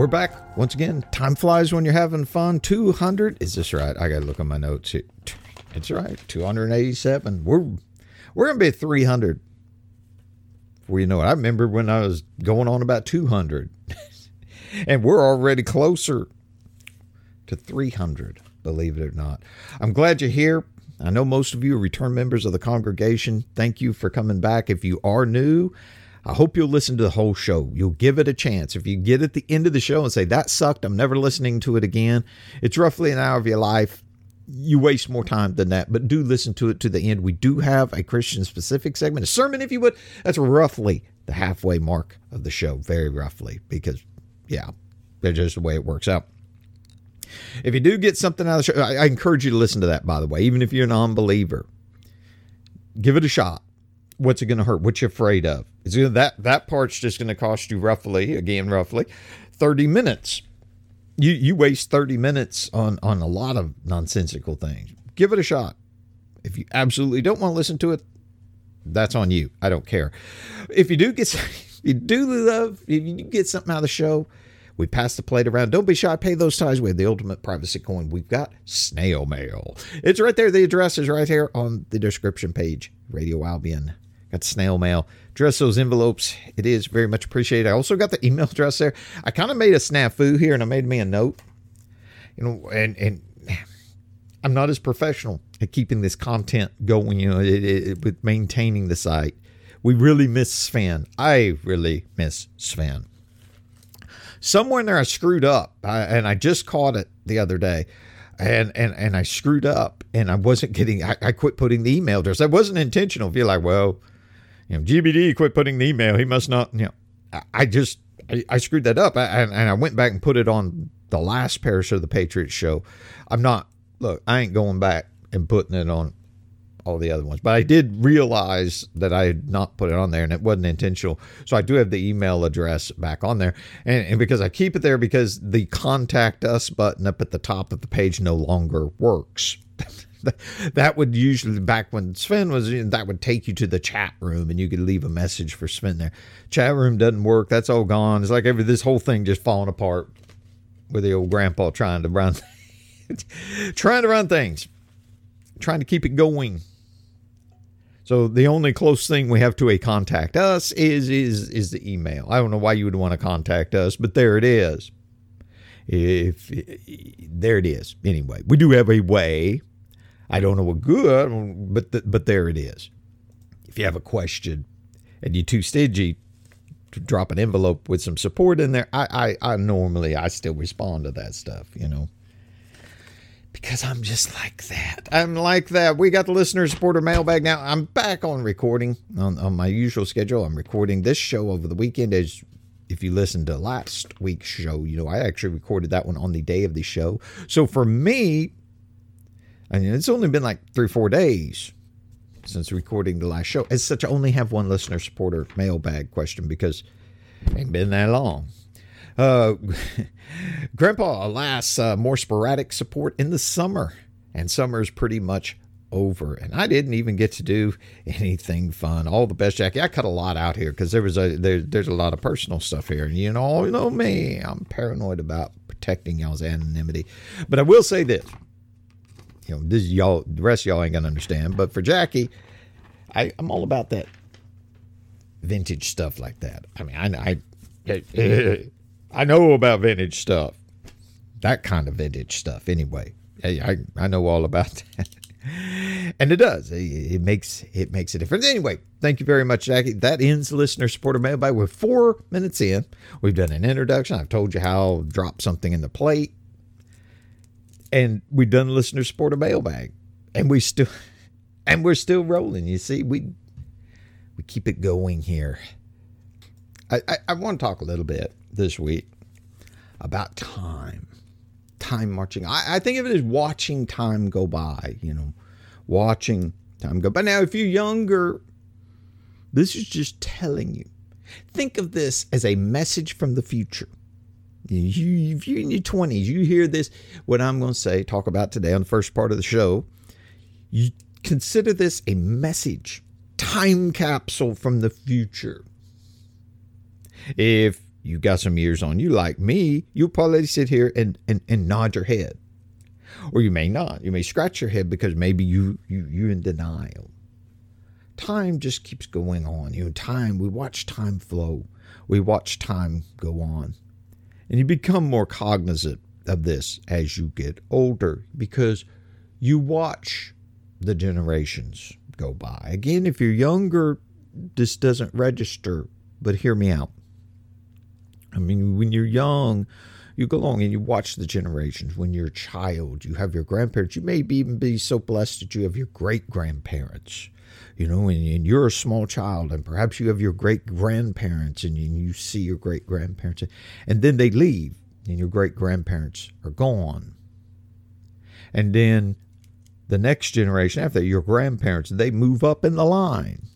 We're back once again. Time flies when you're having fun. 200. Is this right? I got to look at my notes here. It's right. 287. We're going to be at 300. Well, you know what? I remember when I was going on about 200. And we're already closer to 300, believe it or not. I'm glad you're here. I know most of you are return members of the congregation. Thank you for coming back. If you are new, I hope you'll listen to the whole show. You'll give it a chance. If you get at the end of the show and say, that sucked, I'm never listening to it again, it's roughly an hour of your life. You waste more time than that, but do listen to it to the end. We do have a Christian-specific segment, a sermon, if you would. That's roughly the halfway mark of the show, very roughly, because, yeah, that's just the way it works out. If you do get something out of the show, I encourage you to listen to that, by the way, even if you're a non-believer. Give it a shot. What's it going to hurt? What you afraid of? That part's just going to cost you roughly 30 minutes. You waste 30 minutes on a lot of nonsensical things. Give it a shot. If you absolutely don't want to listen to it, that's on you. I don't care. If you do get if you get something out of the show, we pass the plate around. Don't be shy. Pay those ties. We have the ultimate privacy coin. We've got snail mail. It's right there. The address is right here on the description page. Radio Albion. Got snail mail. Address those envelopes. It is very much appreciated. I also got the email address there. I kind of made a snafu here, and I made me a note. You know, and I'm not as professional at keeping this content going, you know, with maintaining the site. We really miss Sven. I really miss Sven. Somewhere in there I screwed up, and I just caught it the other day, and I screwed up, and I wasn't getting, I quit putting the email address. That wasn't intentional. If you're like, well, you know, GBD quit putting the email, he must not, you know, I screwed that up, and I went back and put it on the last parish of the Patriot Show. I ain't going back and putting it on all the other ones, but I did realize that I had not put it on there, and it wasn't intentional. So I do have the email address back on there, and because I keep it there because the contact us button up at the top of the page no longer works. That would usually, back when Sven was in, that would take you to the chat room and you could leave a message for Sven there. Chat room doesn't work. That's all gone. It's like this whole thing just falling apart with the old grandpa trying to run things, trying to keep it going. So the only close thing we have to a contact us is the email. I don't know why you would want to contact us, but there it is. There it is. Anyway, we do have a way. I don't know what good, but there it is. If you have a question and you're too stingy to drop an envelope with some support in there, I normally still respond to that stuff, you know. Because I'm just like that. I'm like that. We got the listener supporter mailbag now. I'm back on recording on my usual schedule. I'm recording this show over the weekend. As if you listened to last week's show, you know, I actually recorded that one on the day of the show. So for me, I mean, it's only been like 3 or 4 days since recording the last show. As such, I only have one listener supporter mailbag question because it ain't been that long. Grandpa, alas, more sporadic support in the summer, and summer is pretty much over, and I didn't even get to do anything fun. All the best, Jackie. I cut a lot out here because there's a lot of personal stuff here, and you know me, I'm paranoid about protecting y'all's anonymity. But I will say this, you know, this y'all, the rest of y'all ain't gonna understand, but for Jackie, I'm all about that vintage stuff like that. I mean, I know about vintage stuff, that kind of vintage stuff. Anyway, I know all about that, and it does. It makes a difference. Anyway, thank you very much, Jackie. That ends listener supporter mailbag. We're 4 minutes in. We've done an introduction. I've told you how I'll drop something in the plate, and we've done listener supporter mailbag, and we're still rolling. You see, we keep it going here. I want to talk a little bit this week about time marching. I think of it as watching time go by, you know, watching time go by. Now, if you're younger, this is just telling you, think of this as a message from the future. If you're in your 20s, you hear this, what I'm going to say, talk about today on the first part of the show, you consider this a message, time capsule from the future. If you got some years on you like me, you'll probably sit here and nod your head. Or you may not. You may scratch your head because maybe you're in denial. Time just keeps going on. We watch time flow. We watch time go on. And you become more cognizant of this as you get older because you watch the generations go by. Again, if you're younger, this doesn't register, but hear me out. I mean, when you're young, you go along and you watch the generations. When you're a child, you have your grandparents. You may even be so blessed that you have your great-grandparents. And you're a small child, and perhaps you have your great-grandparents, and you see your great-grandparents, and then they leave, and your great-grandparents are gone. And then the next generation after that, your grandparents, they move up in the line.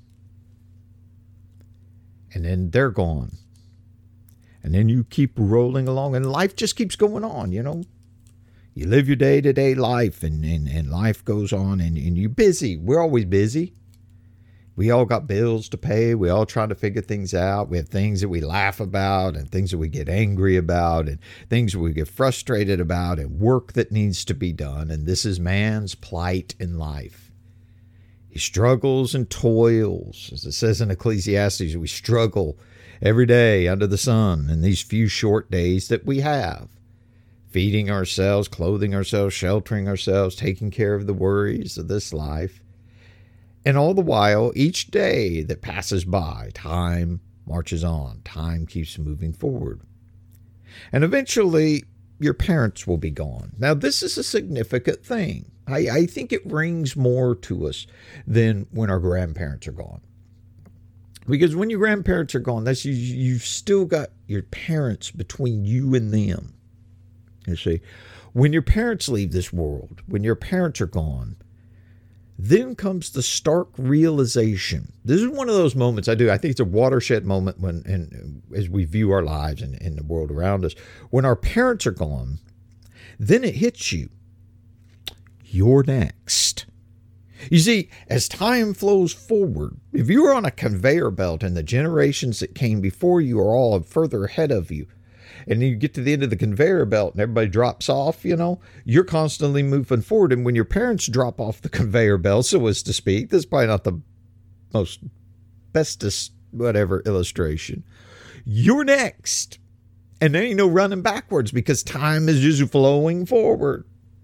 And then they're gone. And then you keep rolling along, and life just keeps going on, You live your day-to-day life, and life goes on, and you're busy. We're always busy. We all got bills to pay. We all trying to figure things out. We have things that we laugh about and things that we get angry about and things that we get frustrated about and work that needs to be done. And this is man's plight in life. He struggles and toils. As it says in Ecclesiastes, we struggle every day under the sun in these few short days that we have. Feeding ourselves, clothing ourselves, sheltering ourselves, taking care of the worries of this life. And all the while, each day that passes by, time marches on. Time keeps moving forward. And eventually, your parents will be gone. Now, this is a significant thing. I think it rings more to us than when our grandparents are gone. Because when your grandparents are gone, that's you've still got your parents between you and them. You see, when your parents leave this world, when your parents are gone, then comes the stark realization. This is one of those moments I think it's a watershed moment as we view our lives and the world around us. When our parents are gone, then it hits you. You're next. You see, as time flows forward, if you're on a conveyor belt and the generations that came before you are all further ahead of you, and you get to the end of the conveyor belt and everybody drops off, you're constantly moving forward. And when your parents drop off the conveyor belt, so as to speak, this is probably not the most bestest whatever illustration. You're next. And there ain't no running backwards because time is just flowing forward.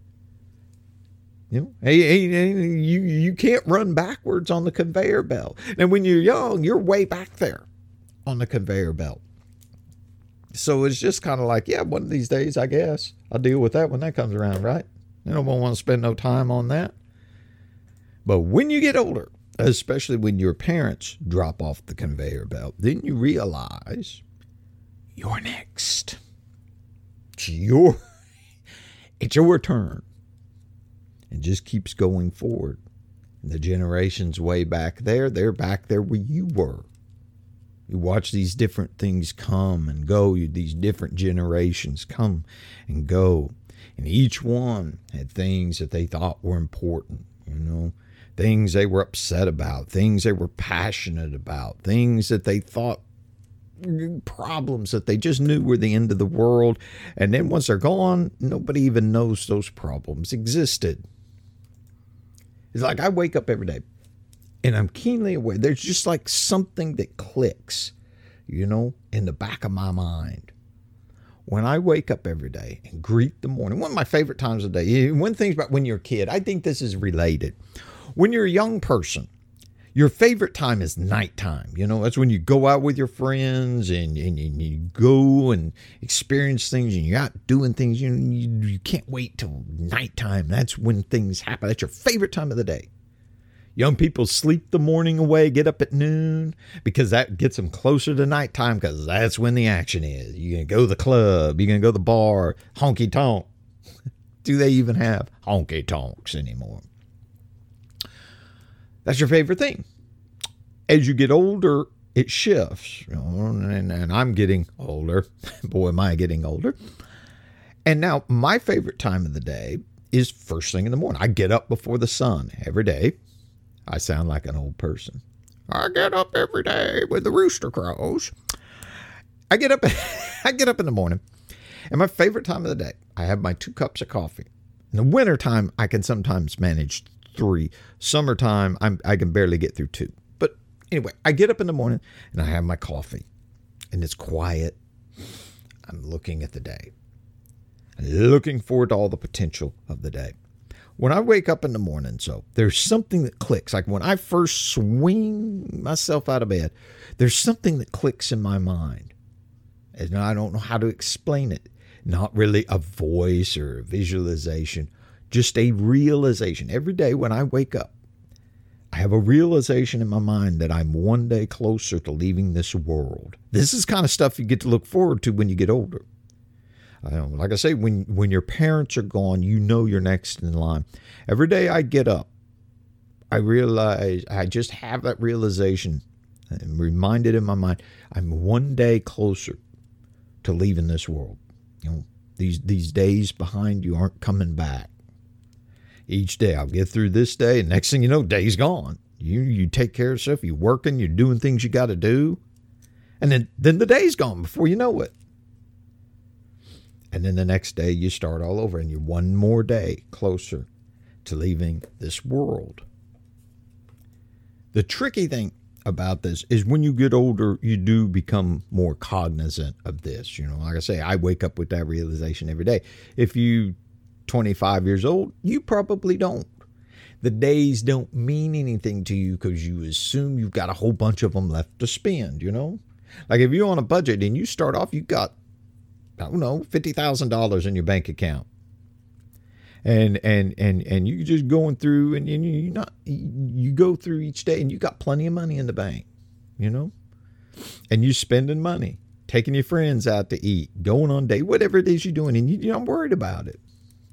You can't run backwards on the conveyor belt. And when you're young, you're way back there on the conveyor belt. So it's just kind of like, one of these days, I guess, I'll deal with that when that comes around, right? I don't want to spend no time on that. But when you get older, especially when your parents drop off the conveyor belt, then you realize you're next. It's your turn. It just keeps going forward. And the generations way back there, they're back there where you were. You watch these different things come and go. These different generations come and go. And each one had things that they thought were important, things they were upset about, things they were passionate about, things that they thought, problems that they just knew were the end of the world. And then once they're gone, nobody even knows those problems existed. It's like I wake up every day. And I'm keenly aware, there's just like something that clicks, in the back of my mind. When I wake up every day and greet the morning, one of my favorite times of the day, one thing about when you're a kid, I think this is related. When you're a young person, your favorite time is nighttime. That's when you go out with your friends and you go and experience things and you're out doing things. You can't wait till nighttime. That's when things happen. That's your favorite time of the day. Young people sleep the morning away, get up at noon, because that gets them closer to nighttime, because that's when the action is. You're going to go to the club, you're going to go to the bar, honky tonk. Do they even have honky tonks anymore? That's your favorite thing. As you get older, it shifts. And I'm getting older. Boy, am I getting older. And now my favorite time of the day is first thing in the morning. I get up before the sun every day. I sound like an old person. I get up every day with the rooster crows. I get up, I get up in the morning, and my favorite time of the day, I have my 2 cups of coffee. In the wintertime, I can sometimes manage 3. Summertime, I can barely get through 2. But anyway, I get up in the morning and I have my coffee, and it's quiet. I'm looking at the day. I'm looking forward to all the potential of the day. When I wake up in the morning, so there's something that clicks. Like when I first swing myself out of bed, there's something that clicks in my mind. And I don't know how to explain it. Not really a voice or a visualization, just a realization. Every day when I wake up, I have a realization in my mind that I'm one day closer to leaving this world. This is kind of stuff you get to look forward to when you get older. Like I say, when your parents are gone, you know you're next in line. Every day I get up, I realize, I just have that realization. I'm reminded in my mind, I'm one day closer to leaving this world. You know, these days behind you aren't coming back. Each day I'll get through this day, and next thing you know, day's gone. You take care of stuff, you're working, you're doing things you got to do, and then the day's gone before you know it. And then the next day you start all over, and you're one more day closer to leaving this world. The tricky thing about this is when you get older, you do become more cognizant of this. You know, like I say, I wake up with that realization every day. If you 25 years old, you probably don't. The days don't mean anything to you because you assume you've got a whole bunch of them left to spend, you know? Like if you're on a budget and you start off, you got, I don't know, $50,000 in your bank account. And you just going through and you go through each day and you got plenty of money in the bank, you know? And you spending money, taking your friends out to eat, going on date, whatever it is you're doing, and you're not worried about it.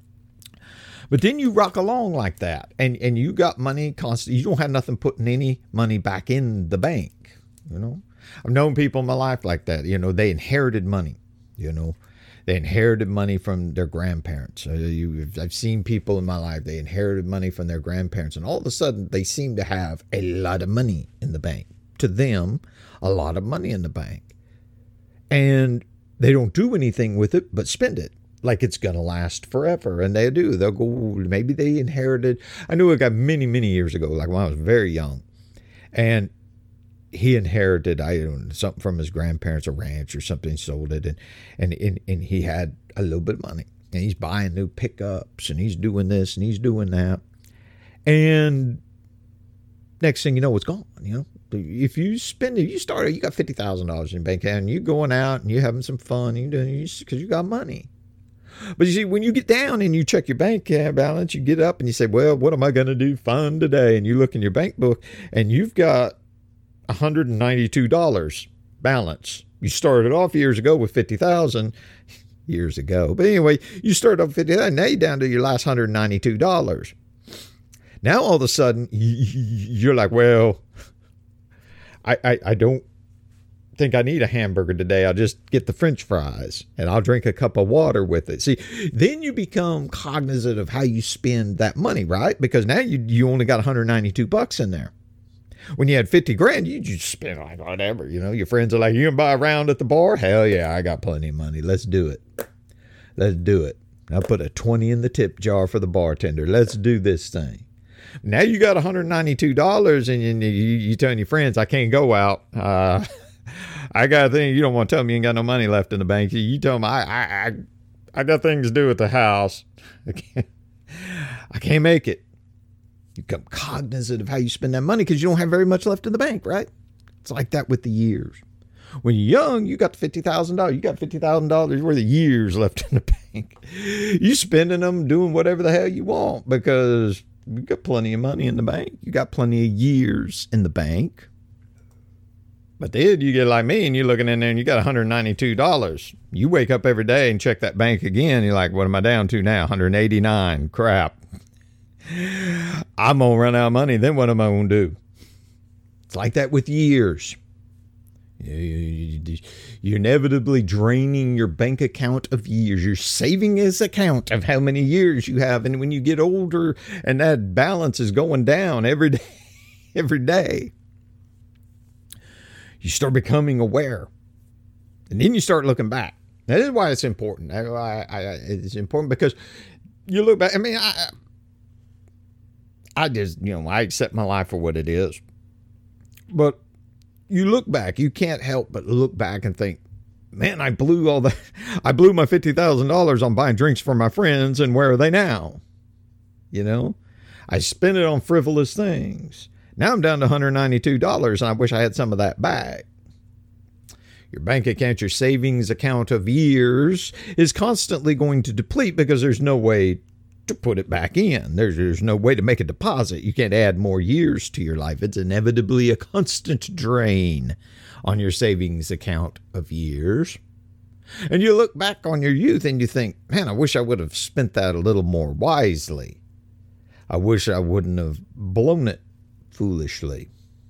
But then you rock along like that, and you got money constantly. You don't have nothing putting any money back in the bank, you know. I've known people in my life like that. You know, they inherited money, you know. They inherited money from their grandparents. I've seen people in my life, they inherited money from their grandparents, and all of a sudden they seem to have a lot of money in the bank. To them, a lot of money in the bank. And they don't do anything with it but spend it like it's going to last forever. And they do. They'll go, maybe they inherited. I knew a guy many, many years ago, like when I was very young. And he inherited something from his grandparents, a ranch or something, sold it. And he had a little bit of money. And he's buying new pickups and he's doing this and he's doing that. And next thing you know, it's gone, you know. If you spend it, you got $50,000 in your bank account and you're going out and you're having some fun because you got money. But you see, when you get down and you check your bank balance, you get up and you say, well, what am I going to do fun today? And you look in your bank book and you've got $192 balance. You started off years ago with $50,000 years ago. But anyway, you started off with $50,000. Now you're down to your last $192. Now all of a sudden you're like, well, I don't think I need a hamburger today. I'll just get the French fries and I'll drink a cup of water with it. See, then you become cognizant of how you spend that money, right? Because now you only got $192 in there. When you had 50 grand, you just spend like whatever, you know. Your friends are like, you can buy a round at the bar? Hell yeah, I got plenty of money. Let's do it. Let's do it. I'll put a 20 in the tip jar for the bartender. Let's do this thing. Now you got $192 and you telling your friends, I can't go out. I got a thing. You don't want to tell me you ain't got no money left in the bank. You tell them I got things to do at the house. I can't make it. You become cognizant of how you spend that money because you don't have very much left in the bank, right? It's like that with the years. When you're young, you got $50,000. You got $50,000 worth of years left in the bank. You spending them doing whatever the hell you want because you got plenty of money in the bank. You got plenty of years in the bank. But then you get like me and you're looking in there and you got $192. You wake up every day and check that bank again. You're like, what am I down to now? 189. Crap. I'm going to run out of money. Then what am I going to do? It's like that with years. You're inevitably draining your bank account of years. You're saving this account of how many years you have. And when you get older and that balance is going down every day, you start becoming aware And then you start looking back. That is why it's important. It's important because you look back. I mean, I just, I accept my life for what it is. But you look back, you can't help but look back and think, man, I blew my $50,000 on buying drinks for my friends, and where are they now? I spent it on frivolous things. Now I'm down to $192, and I wish I had some of that back. Your bank account, your savings account of years, is constantly going to deplete because there's no way to put it back in. There's no way to make a deposit. You can't add more years to your life. It's inevitably a constant drain on your savings account of years. And you look back on your youth and you think, man, I wish I would have spent that a little more wisely. I wish I wouldn't have blown it foolishly.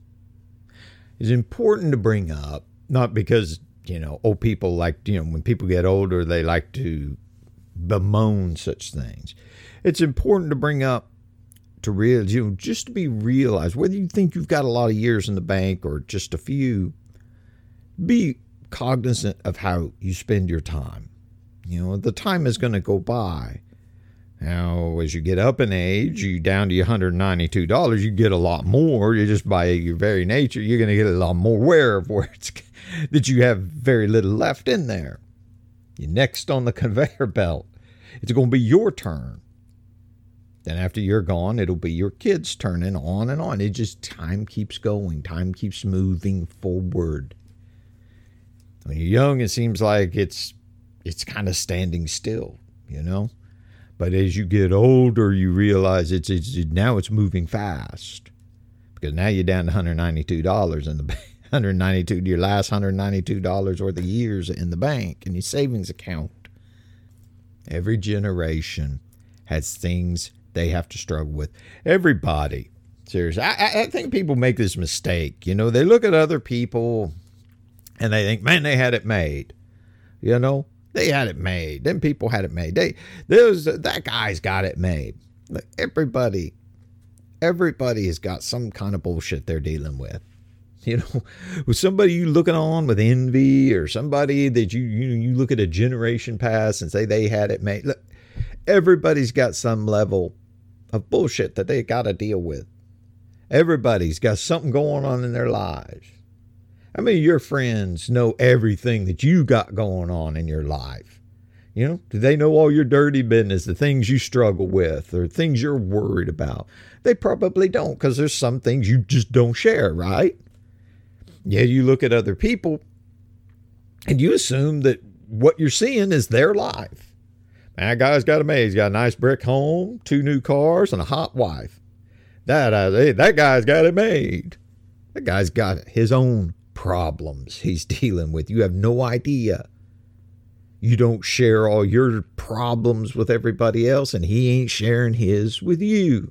It's important to bring up, not because, old people like, when people get older, they like to bemoan such things. It's important to bring up to just to be realized, whether you think you've got a lot of years in the bank or just a few, be cognizant of how you spend your time. The time is going to go by. Now, as you get up in age, you down to your $192, you get a lot more. You just by your very nature, you're going to get a lot more aware of where it's that you have very little left in there. You're next on the conveyor belt. It's going to be your turn. Then after you're gone, it'll be your kids' turn, and on. It just, time keeps going. Time keeps moving forward. When you're young, it seems like it's kind of standing still, But as you get older, you realize now it's moving fast, because now you're down to $192 in the bank. Your last $192 worth of years in the bank in your savings account. Every generation has things they have to struggle with. Everybody. Seriously. I think people make this mistake. They look at other people and they think, man, they had it made. They had it made. Them people had it made. That guy's got it made. Look, everybody has got some kind of bullshit they're dealing with. With somebody you looking on with envy, or somebody that you look at a generation past and say they had it made. Look, everybody's got some level of bullshit that they got to deal with. Everybody's got something going on in their lives. How many of your friends know everything that you got going on in your life? Do they know all your dirty business, the things you struggle with, or things you're worried about? They probably don't, because there's some things you just don't share, right? Yeah, you look at other people and you assume that what you're seeing is their life. Man, that guy's got it made. He's got a nice brick home, 2 new cars, and a hot wife. That guy's got it made. That guy's got his own problems he's dealing with. You have no idea. You don't share all your problems with everybody else, and he ain't sharing his with you.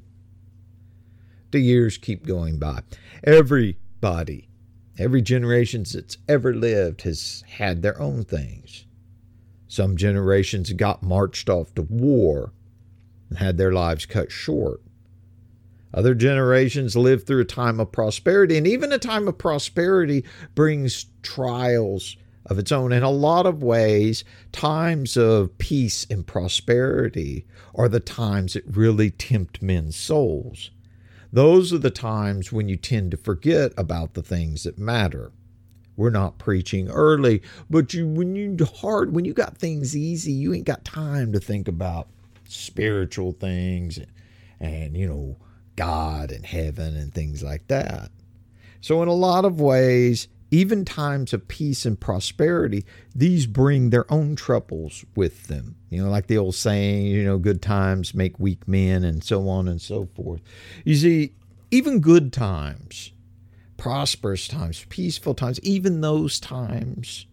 The years keep going by. Everybody, every generation that's ever lived has had their own things. Some generations got marched off to war and had their lives cut short. Other generations lived through a time of prosperity, and even a time of prosperity brings trials of its own. In a lot of ways, times of peace and prosperity are the times that really tempt men's souls. Those are the times when you tend to forget about the things that matter. We're not preaching early, but when you got things easy, you ain't got time to think about spiritual things and God and heaven and things like that. So in a lot of ways, even times of peace and prosperity, these bring their own troubles with them. Like the old saying, good times make weak men, and so on and so forth. You see, even good times, prosperous times, peaceful times, even those times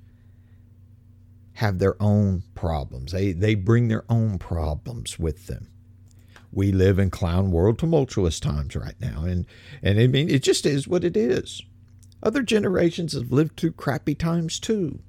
have their own problems. They bring their own problems with them. We live in clown world tumultuous times right now. And I mean, it just is what it is. Other generations have lived through crappy times too.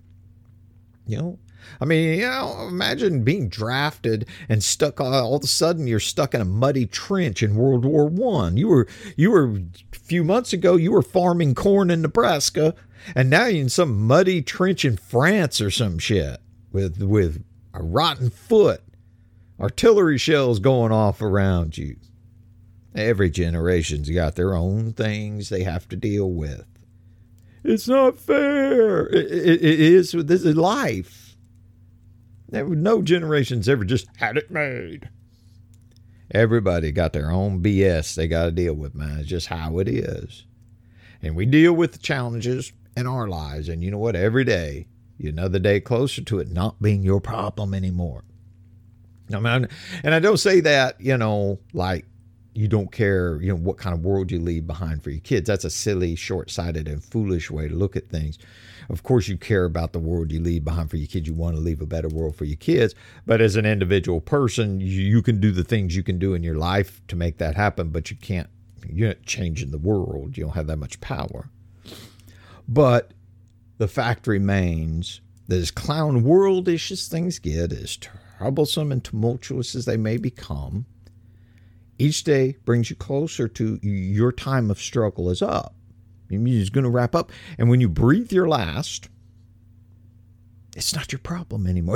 Imagine being drafted and stuck, all of a sudden you're stuck in a muddy trench in World War I. You were a few months ago, you were farming corn in Nebraska, And now you're in some muddy trench in France or some shit with a rotten foot, artillery shells going off around you. Every generation's got their own things they have to deal with. It's not fair. It is. This is life. No generation's ever just had it made. Everybody got their own BS they got to deal with, man. It's just how it is. And we deal with the challenges in our lives. And you know what? Every day, you're another day closer to it not being your problem anymore. I mean, and I don't say that, like you don't care, what kind of world you leave behind for your kids. That's a silly, short-sighted, and foolish way to look at things. Of course, you care about the world you leave behind for your kids. You want to leave a better world for your kids. But as an individual person, you can do the things you can do in your life to make that happen, but you're not changing the world. You don't have that much power. But the fact remains that as clown worldish as things get, as troublesome and tumultuous as they may become, each day brings you closer to your time of struggle is up. It's going to wrap up. And when you breathe your last, it's not your problem anymore.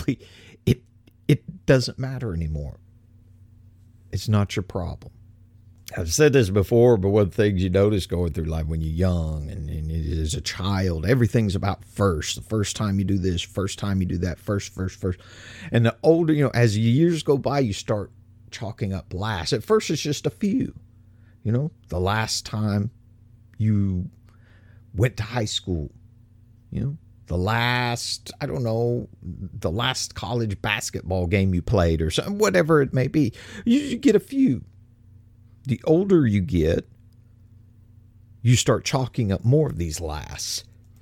It doesn't matter anymore. It's not your problem. I've said this before, but one of the things you notice going through life when you're young and as a child, everything's about first. The first time you do this, first time you do that, first. And the older, as the years go by, you start chalking up last. At first, it's just a few. The last time you went to high school, the last college basketball game you played or something, whatever it may be. You get a few. The older you get, you start chalking up more of these lasts.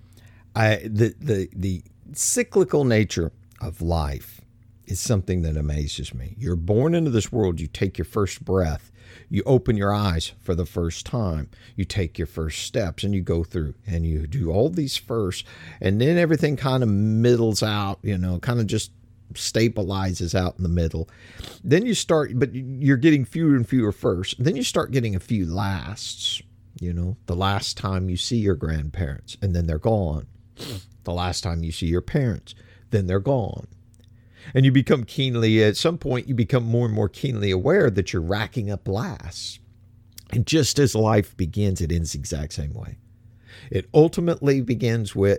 The cyclical nature of life is something that amazes me. You're born into this world. You take your first breath. You open your eyes for the first time. You take your first steps and you go through and you do all these first. And then everything kind of middles out, kind of just stabilizes out in the middle. Then you start, but you're getting fewer and fewer first. Then you start getting a few lasts, the last time you see your grandparents and then they're gone. The last time you see your parents, then they're gone. And you become at some point, you become more and more keenly aware that you're racking up lasts. And just as life begins, it ends the exact same way. It ultimately ends with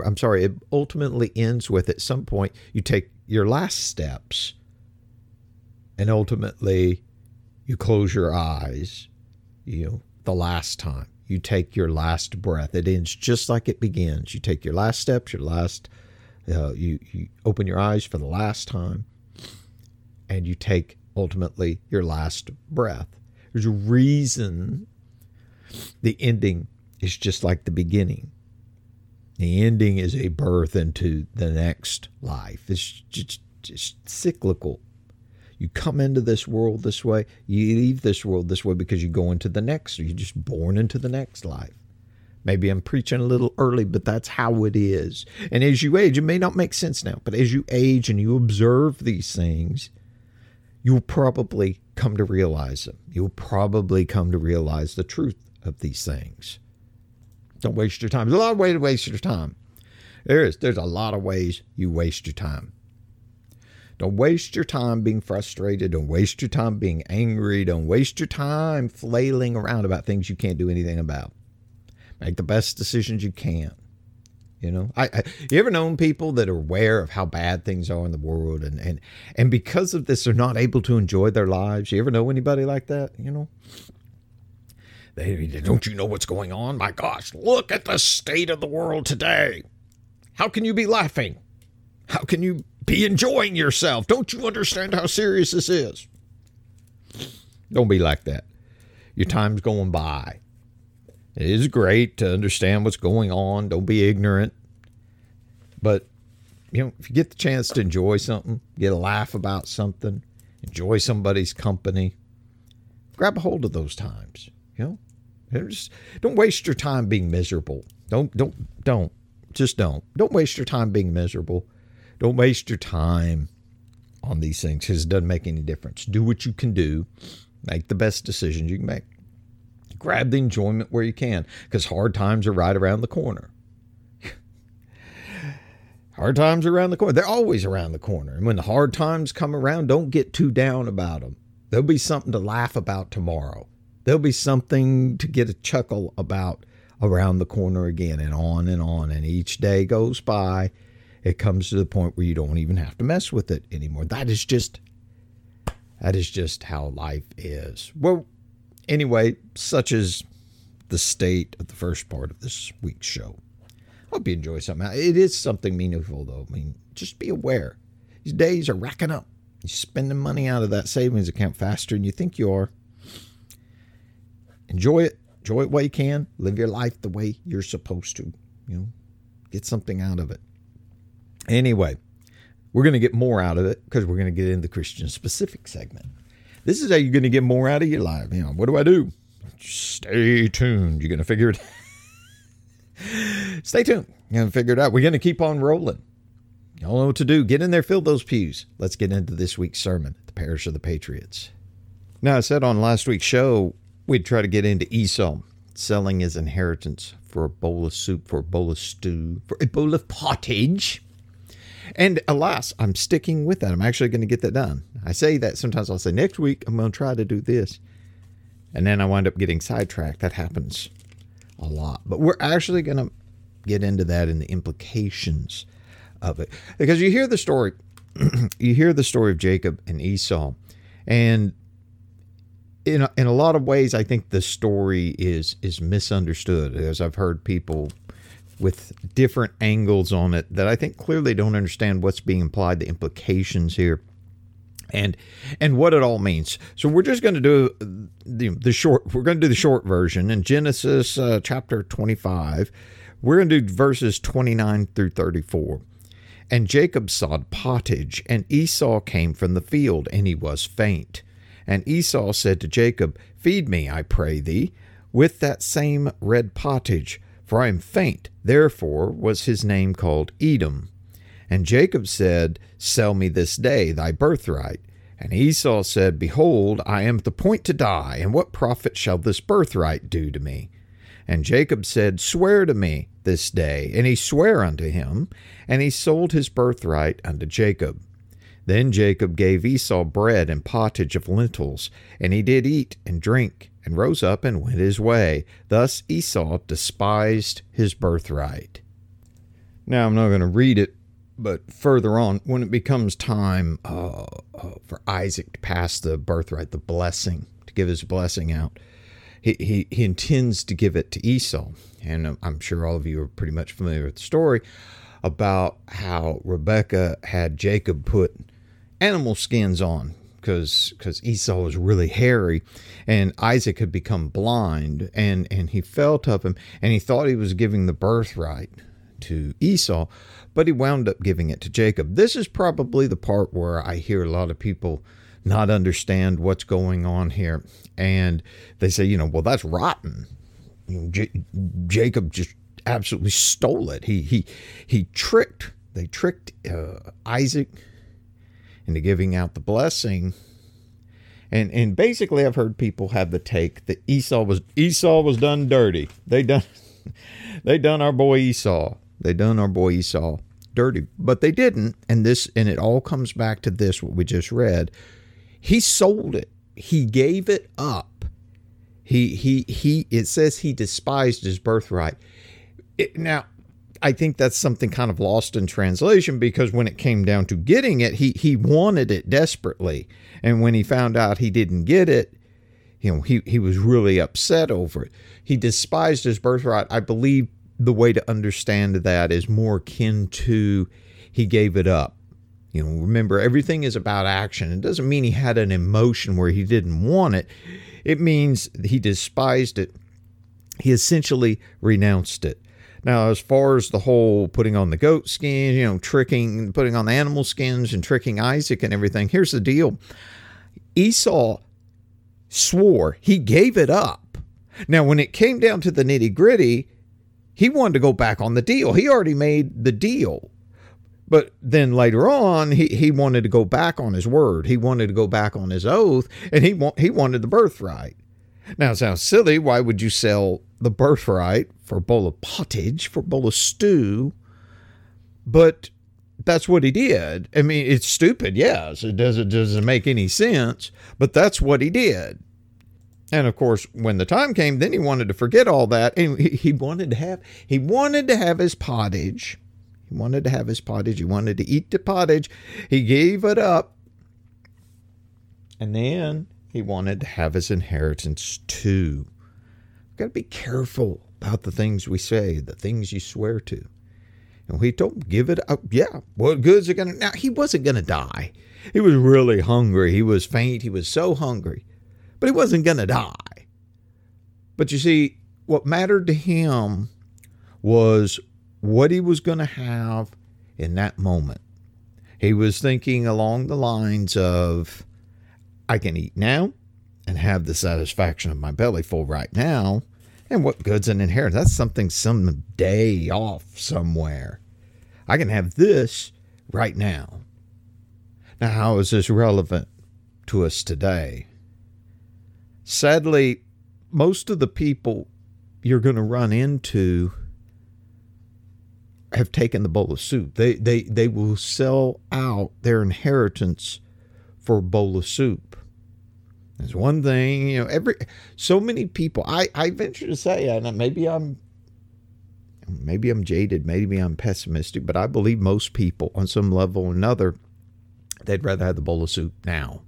at some point, you take your last steps and ultimately you close your eyes, the last time. You take your last breath. It ends just like it begins. You take your last steps, you open your eyes for the last time, and you take ultimately your last breath. There's a reason the ending is just like the beginning. The ending is a birth into the next life. It's just cyclical. You come into this world this way, you leave this world this way because you go into the next, or you're just born into the next life. Maybe I'm preaching a little early, but that's how it is. And as you age, it may not make sense now, but as you age and you observe these things, you'll probably come to realize them. You'll probably come to realize the truth of these things. Don't waste your time. There's a lot of ways to waste your time. There's a lot of ways you waste your time. Don't waste your time being frustrated. Don't waste your time being angry. Don't waste your time flailing around about things you can't do anything about. Make the best decisions you can. You ever known people that are aware of how bad things are in the world, and because of this, they're not able to enjoy their lives? You ever know anybody like that? Don't you know what's going on? My gosh, look at the state of the world today. How can you be laughing? How can you be enjoying yourself? Don't you understand how serious this is? Don't be like that. Your time's going by. It is great to understand what's going on. Don't be ignorant. But, if you get the chance to enjoy something, get a laugh about something, enjoy somebody's company, grab a hold of those times. Don't waste your time being miserable. Don't. Just don't. Don't waste your time being miserable. Don't waste your time on these things because it doesn't make any difference. Do what you can do. Make the best decisions you can make. Grab the enjoyment where you can because hard times are right around the corner. Hard times are around the corner. They're always around the corner. And when the hard times come around, don't get too down about them. There'll be something to laugh about tomorrow. There'll be something to get a chuckle about around the corner again, and on and on. And each day goes by, it comes to the point where you don't even have to mess with it anymore. That is just how life is. Well, anyway, such is the state of the first part of this week's show. Hope you enjoy something. It is something meaningful, though. I mean, just be aware. These days are racking up. You're spending money out of that savings account faster than you think you are. Enjoy it. Enjoy it while you can. Live your life the way you're supposed to. Get something out of it. Anyway, we're going to get more out of it because we're going to get into the Christian-specific segment. This is how you're going to get more out of your life. What do I do? Stay tuned. You're going to figure it out. Stay tuned. You're going to figure it out. We're going to keep on rolling. Y'all know what to do. Get in there, fill those pews. Let's get into this week's sermon, the Parish of the Patriots. Now, I said on last week's show, we'd try to get into Esau selling his inheritance for a bowl of soup, for a bowl of stew, for a bowl of pottage. And alas, I'm sticking with that. I'm actually going to get that done. I say that sometimes I'll say, next week, I'm going to try to do this. And then I wind up getting sidetracked. That happens a lot. But we're actually going to get into that and the implications of it. Because you hear the story, of Jacob and Esau. And in a lot of ways, I think the story is misunderstood. As I've heard people with different angles on it that I think clearly don't understand what's being implied, the implications here, and what it all means. So we're just going to do the short. We're going to do the short version in Genesis chapter 25. We're going to do verses 29 through 34. And Jacob sawed pottage, and Esau came from the field, and he was faint. And Esau said to Jacob, "Feed me, I pray thee, with that same red pottage, for I am faint." Therefore was his name called Edom. And Jacob said, "Sell me this day thy birthright." And Esau said, "Behold, I am at the point to die, and what profit shall this birthright do to me?" And Jacob said, "Swear to me this day." And he sware unto him, and he sold his birthright unto Jacob. Then Jacob gave Esau bread and pottage of lentils, and he did eat and drink, and rose up and went his way. Thus Esau despised his birthright. Now I'm not going to read it, but further on, when it becomes time for Isaac to pass the birthright, the blessing, to give his blessing out, he intends to give it to Esau. And I'm sure all of you are pretty much familiar with the story about how Rebekah had Jacob put animal skins on because Esau was really hairy, and Isaac had become blind, and he felt of him, and he thought he was giving the birthright to Esau, but he wound up giving it to Jacob. This is probably the part where I hear a lot of people not understand what's going on here, and they say, well, that's rotten. Jacob just absolutely stole it. They tricked Isaac into giving out the blessing. And basically I've heard people have the take that Esau was done dirty. They done our boy Esau. They done our boy Esau dirty. But they didn't. And it all comes back to this, what we just read. He sold it. He gave it up. It says he despised his birthright. Now, I think that's something kind of lost in translation, because when it came down to getting it, he wanted it desperately. And when he found out he didn't get it, he was really upset over it. He despised his birthright. I believe the way to understand that is more akin to he gave it up. Remember, everything is about action. It doesn't mean he had an emotion where he didn't want it. It means he despised it. He essentially renounced it. Now, as far as the whole putting on the goat skins, putting on the animal skins and tricking Isaac and everything, here's the deal. Esau swore he gave it up. Now, when it came down to the nitty gritty, he wanted to go back on the deal. He already made the deal. But then later on, he wanted to go back on his word. He wanted to go back on his oath, and he wanted the birthright. Now, it sounds silly. Why would you sell the birthright for a bowl of pottage, for a bowl of stew? But that's what he did. I mean, it's stupid, yes. It doesn't make any sense, but that's what he did. And of course, when the time came, then he wanted to forget all that, and he wanted to have his pottage. He wanted to have his pottage. He wanted to eat the pottage. He gave it up, and then he wanted to have his inheritance too. We've got to be careful about the things we say, the things you swear to. And we don't give it up. Yeah, what goods are going to... Now, he wasn't going to die. He was really hungry. He was faint. He was so hungry. But he wasn't going to die. But you see, what mattered to him was what he was going to have in that moment. He was thinking along the lines of, I can eat now and have the satisfaction of my belly full right now. And what good's an inheritance? That's something someday off somewhere. I can have this right now. Now, how is this relevant to us today? Sadly, most of the people you're going to run into have taken the bowl of soup. They will sell out their inheritance for a bowl of soup. There's one thing, so many people, I venture to say, and maybe I'm jaded, maybe I'm pessimistic, but I believe most people on some level or another, they'd rather have the bowl of soup now.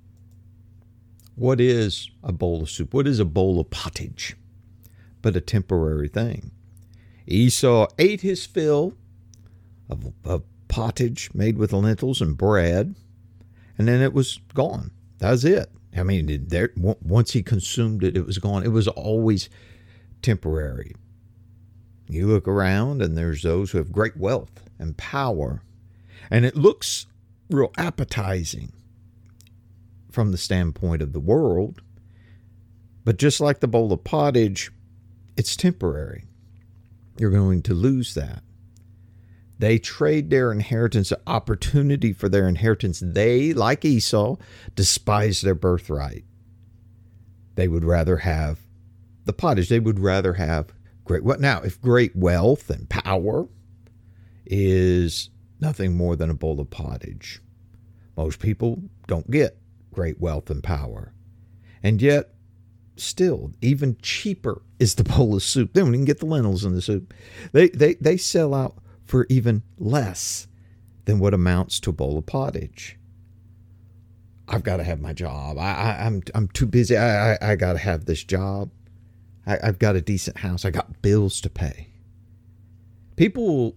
What is a bowl of soup? What is a bowl of pottage? But a temporary thing. Esau ate his fill of pottage made with lentils and bread, and then it was gone. That was it. I mean, once he consumed it, it was gone. It was always temporary. You look around, and there's those who have great wealth and power, and it looks real appetizing from the standpoint of the world. But just like the bowl of pottage, it's temporary. You're going to lose that. They trade their inheritance, an opportunity for their inheritance. They, like Esau, despise their birthright. They would rather have the pottage. They would rather have great wealth. Now, if great wealth and power is nothing more than a bowl of pottage, most people don't get great wealth and power. And yet, still, even cheaper is the bowl of soup. They don't even get the lentils in the soup. They sell out for even less than what amounts to a bowl of pottage. I've got to have my job. I'm too busy. I got to have this job. I've got a decent house. I got bills to pay. People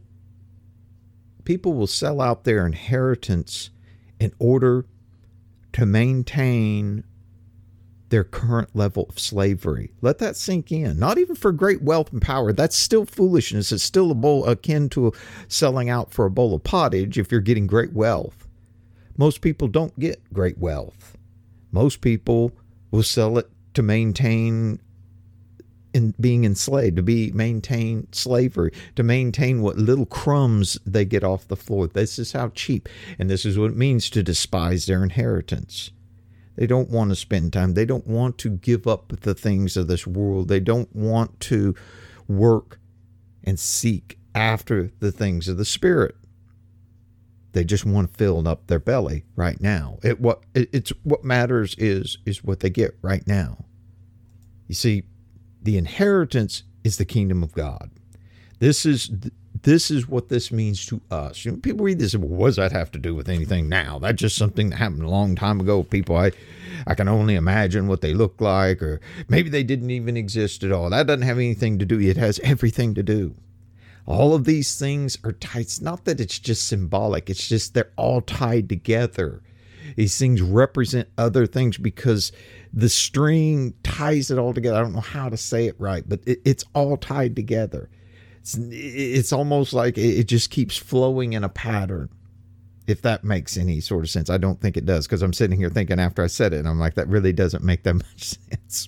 will sell out their inheritance in order to maintain their current level of slavery. Let that sink in. Not even for great wealth and power. That's still foolishness. It's still a bowl akin to selling out for a bowl of pottage if you're getting great wealth. Most people don't get great wealth. Most people will sell it to maintain in being enslaved, to maintain slavery, to maintain what little crumbs they get off the floor. This is how cheap, and this is what it means to despise their inheritance. They don't want to spend time. They don't want to give up the things of this world. They don't want to work and seek after the things of the Spirit. They just want to fill up their belly right now. What matters is what they get right now. You see, the inheritance is the kingdom of God. This is what this means to us. People read this and, well, what does that have to do with anything now? That's just something that happened a long time ago. People, I can only imagine what they look like, or maybe they didn't even exist at all. That doesn't have anything to do. It has everything to do. All of these things are tied. It's not that it's just symbolic. It's just they're all tied together. These things represent other things because the string ties it all together. I don't know how to say it right, but it's all tied together. It's almost like it just keeps flowing in a pattern, if that makes any sort of sense. I don't think it does, because I'm sitting here thinking after I said it, and I'm like, that really doesn't make that much sense.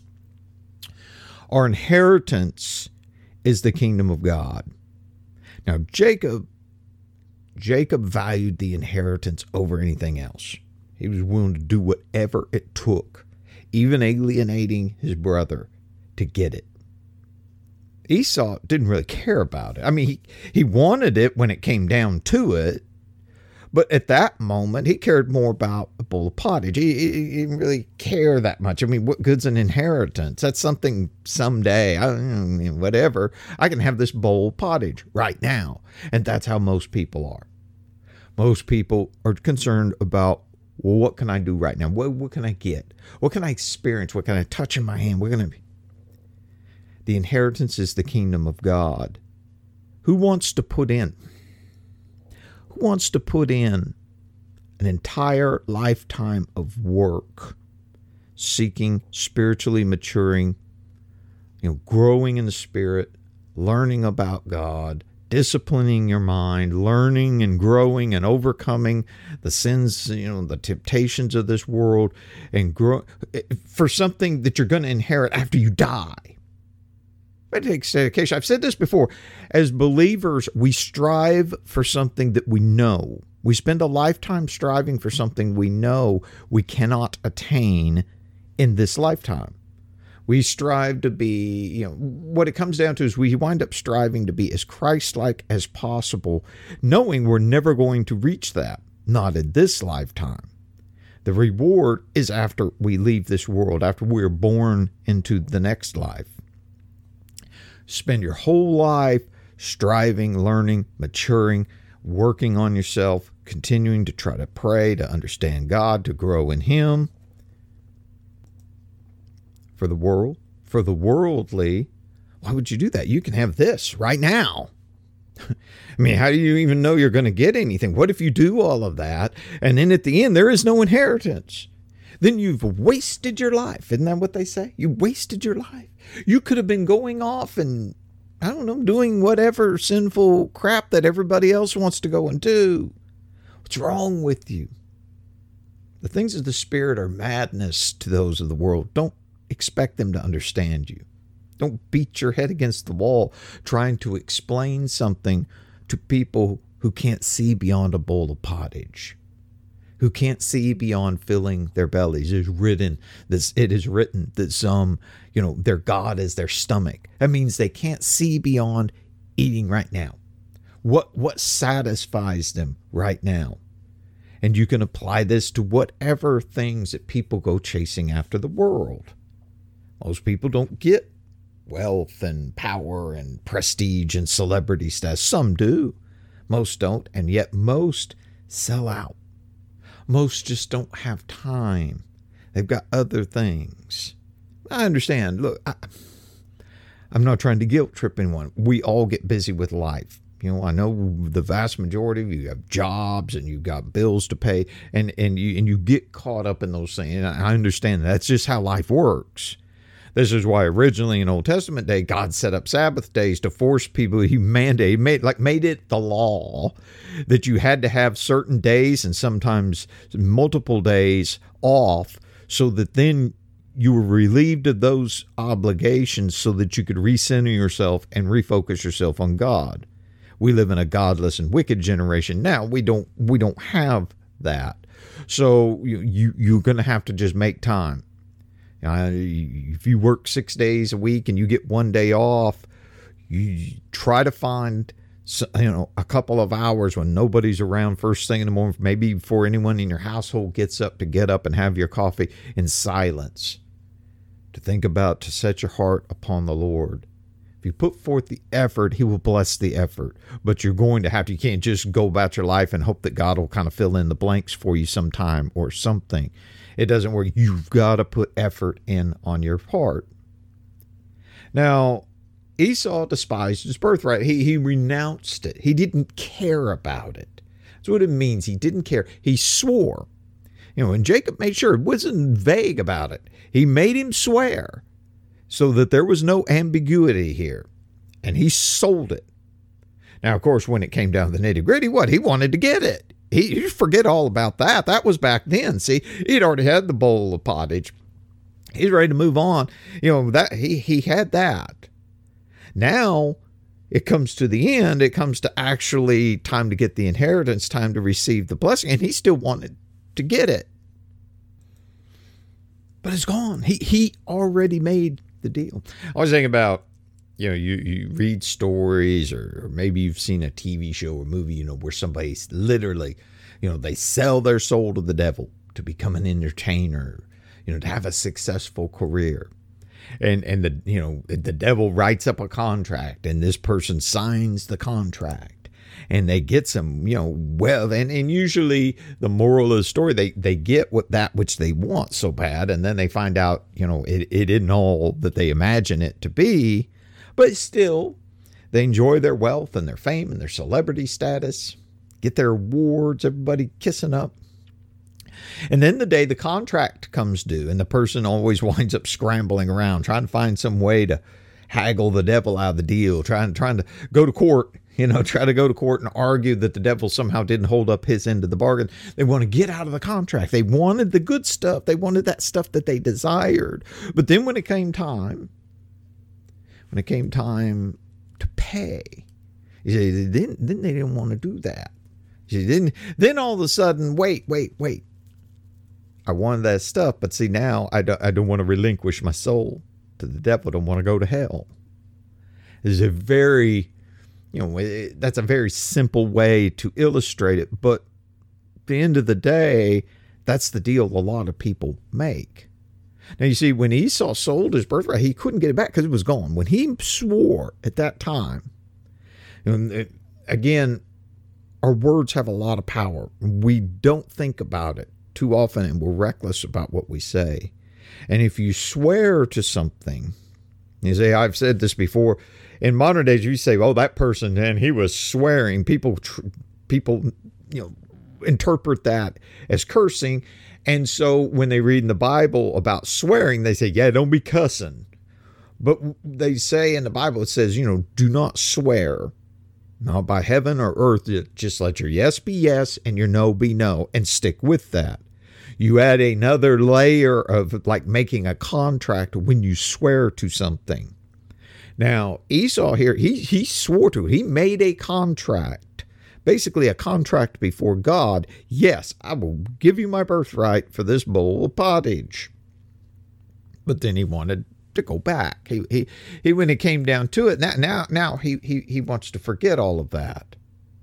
Our inheritance is the kingdom of God. Now, Jacob valued the inheritance over anything else. He was willing to do whatever it took, even alienating his brother, to get it. Esau didn't really care about it. I mean, he wanted it when it came down to it. But at that moment, he cared more about a bowl of pottage. He didn't really care that much. I mean, what good's an inheritance? That's something someday, whatever. I can have this bowl of pottage right now. And that's how most people are. Most people are concerned about, well, what can I do right now? What can I get? What can I experience? What can I touch in my hand? The inheritance is the kingdom of God. Who wants to put in? Who wants to put in an entire lifetime of work, seeking, spiritually maturing, growing in the Spirit, learning about God, disciplining your mind, learning and growing and overcoming the sins, the temptations of this world, and grow for something that you're going to inherit after you die? It takes dedication. I've said this before. As believers, we strive for something that we know. We spend a lifetime striving for something we know we cannot attain in this lifetime. We strive to be, what it comes down to is we wind up striving to be as Christ-like as possible, knowing we're never going to reach that, not in this lifetime. The reward is after we leave this world, after we're born into the next life. Spend your whole life striving, learning, maturing, working on yourself, continuing to try to pray, to understand God, to grow in Him. For the world, for the worldly, why would you do that? You can have this right now. I mean, how do you even know you're going to get anything? What if you do all of that, and then at the end there is no inheritance? Then you've wasted your life. Isn't that what they say? You wasted your life. You could have been going off and, doing whatever sinful crap that everybody else wants to go and do. What's wrong with you? The things of the Spirit are madness to those of the world. Don't expect them to understand you. Don't beat your head against the wall trying to explain something to people who can't see beyond a bowl of pottage, who can't see beyond filling their bellies. It is written that some, their God is their stomach. That means they can't see beyond eating right now. What satisfies them right now? And you can apply this to whatever things that people go chasing after the world. Most people don't get wealth and power and prestige and celebrity status. Some do. Most don't. And yet most sell out. Most just don't have time. They've got other things. I understand. Look, I'm not trying to guilt trip anyone. We all get busy with life. I know the vast majority of you have jobs and you've got bills to pay, and you get caught up in those things. And I understand that's just how life works. This is why originally in Old Testament day, God set up Sabbath days to force people. He made it the law that you had to have certain days and sometimes multiple days off, so that then you were relieved of those obligations so that you could recenter yourself and refocus yourself on God. We live in a godless and wicked generation now. We don't have that. So you're going to have to just make time. If you work 6 days a week and you get 1 day off, you try to find a couple of hours when nobody's around first thing in the morning, maybe before anyone in your household gets up, to get up and have your coffee in silence, to think about, to set your heart upon the Lord. If you put forth the effort, He will bless the effort. But you're going to have to, you can't just go about your life and hope that God will kind of fill in the blanks for you sometime or something. It doesn't work. You've got to put effort in on your part. Now, Esau despised his birthright. He renounced it. He didn't care about it. That's what it means. He didn't care. He swore. And Jacob made sure it wasn't vague about it. He made him swear so that there was no ambiguity here. And he sold it. Now, of course, when it came down to the nitty-gritty, he wanted to get it. You forget all about that. That was back then. See, he'd already had the bowl of pottage. He's ready to move on. That he had that. Now it comes to the end. It comes to actually time to get the inheritance, time to receive the blessing, and he still wanted to get it. But it's gone. He already made the deal. I was thinking about you read stories, or maybe you've seen a TV show or movie, where somebody's literally, they sell their soul to the devil to become an entertainer, to have a successful career. And the devil writes up a contract, and this person signs the contract, and they get some, and usually the moral of the story, they get that which they want so bad, and then they find out, it isn't all that they imagine it to be, but still they enjoy their wealth and their fame and their celebrity status, get their awards, everybody kissing up. And then the day the contract comes due, and the person always winds up scrambling around, trying to find some way to haggle the devil out of the deal, trying to go to court, try to go to court and argue that the devil somehow didn't hold up his end of the bargain. They want to get out of the contract. They wanted the good stuff. They wanted that stuff that they desired. But then when it came time to pay, then they didn't want to do that. Then all of a sudden, wait. I wanted that stuff, but see, now I don't want to relinquish my soul to the devil. I don't want to go to hell. It's a very, that's a very simple way to illustrate it. But at the end of the day, that's the deal a lot of people make. Now, you see, when Esau sold his birthright, he couldn't get it back because it was gone. When he swore at that time, again, our words have a lot of power. We don't think about it too often, and we're reckless about what we say. And if you swear to something, you say, I've said this before, in modern days, you say, oh, that person, and he was swearing. People, interpret that as cursing. And so when they read in the Bible about swearing, they say, yeah, don't be cussing. But they say in the Bible, it says, do not swear. Not by heaven or earth, just let your yes be yes and your no be no, and stick with that. You add another layer of like making a contract when you swear to something. Now, Esau here, he swore to it. He made a contract, basically a contract before God. Yes, I will give you my birthright for this bowl of pottage. But then he wanted to go back. He when it came down to it, now he wants to forget all of that.